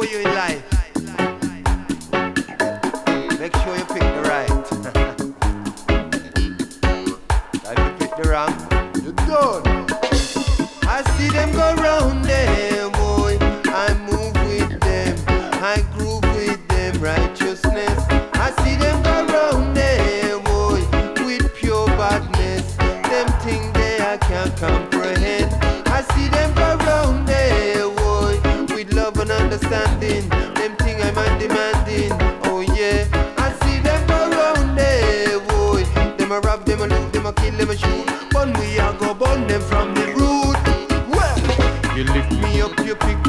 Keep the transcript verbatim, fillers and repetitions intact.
you in life. Make sure you pick the right. If you pick the wrong, you're done. I see them go round them, boy. I move with them, I groove with them, righteousness. I see them go round them, boy, with pure badness. Them things they I can't comprehend. I see them go round there, boy, with love and understanding. Them thing I'm demanding, oh yeah. I see them go round there, boy. Them a rob, them a loot, them a kill, them a shoot. But we a go burn them from the root. Well, you lift me up, you pick